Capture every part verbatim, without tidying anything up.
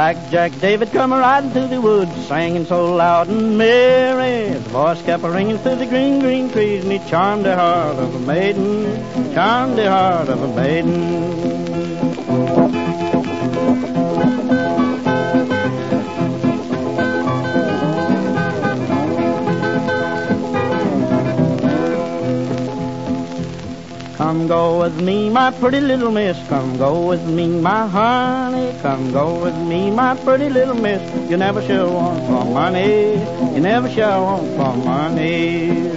Blackjack David come a-riding through the woods, singing so loud and merry. His voice kept a-ringing through the green, green trees, and he charmed the heart of a maiden, charmed the heart of a maiden. Come go with me, my pretty little miss. Come go with me, my honey. Come go with me, my pretty little miss. You never shall want for money. You never shall want for money.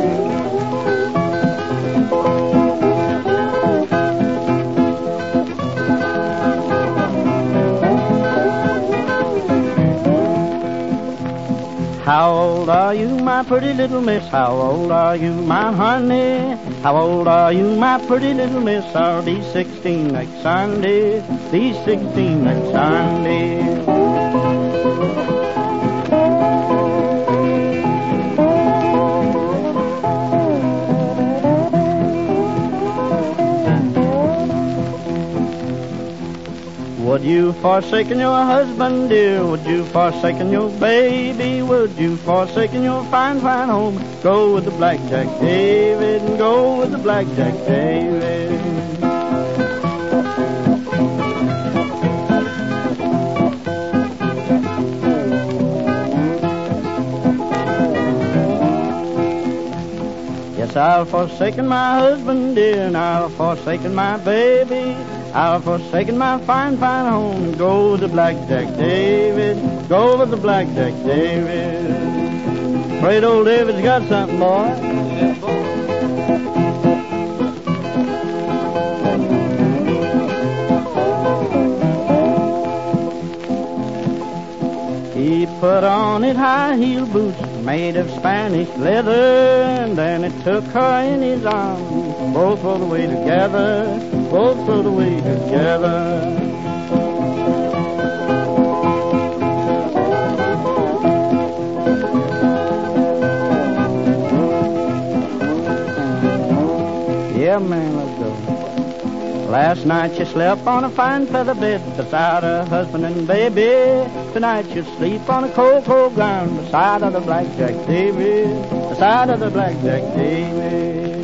How old are you, my pretty little miss? How old are you, my honey? How old are you, my pretty little miss? I'll be sixteen next Sunday, be sixteen next Sunday. Would you forsaken your husband, dear? Would you forsaken your baby? Would you forsaken your fine, fine home? Go with the Blackjack David, and go with the Blackjack David. Yes, I'll forsaken my husband, dear, and I'll forsaken my baby. I'll forsaken my fine, fine home and go with the Blackjack David, go with the Blackjack David. Afraid old David's got something, boy. He put on his high-heel boots made of Spanish leather, and then he took her in his arms, both rode away together, both rode away together. Yeah, man, let's go. Last night she slept on a fine feather bed beside her husband and baby. Tonight she'll sleep on a cold, cold ground beside of the Blackjack David, beside of the Blackjack David.